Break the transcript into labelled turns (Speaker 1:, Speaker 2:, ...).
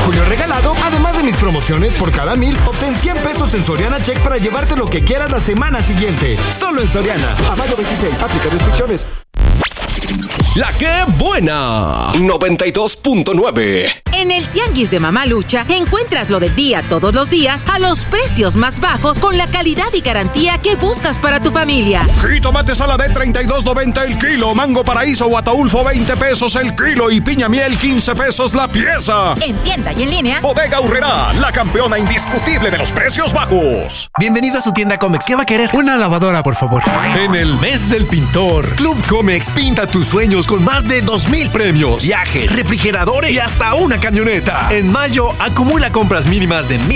Speaker 1: julio regalado. Además de mis promociones, por cada 1,000 obtén 100 pesos en Soriana Check para llevarte lo que quieras la semana siguiente. Solo en Soriana. A mayo 26. Aplica restricciones.
Speaker 2: La que buena. 92.9.
Speaker 3: En el Tianguis de Mamalucha encuentras lo del día todos los días a los precios más bajos con la calidad y garantía que buscas para tu familia.
Speaker 4: Jitomate saladé 32.90 el kilo, mango paraíso o ataulfo 20 pesos el kilo y piña miel 15 pesos la pieza.
Speaker 3: En tienda y en línea.
Speaker 4: Bodega Aurrerá, la campeona indiscutible de los precios bajos.
Speaker 5: Bienvenido a su tienda Comex. ¿Qué va a querer?
Speaker 6: Una lavadora, por favor.
Speaker 2: En el mes del pintor, Club Comex pinta tus sueños con más de 2,000 premios, viajes, refrigeradores y hasta una camioneta. En mayo, acumula compras mínimas de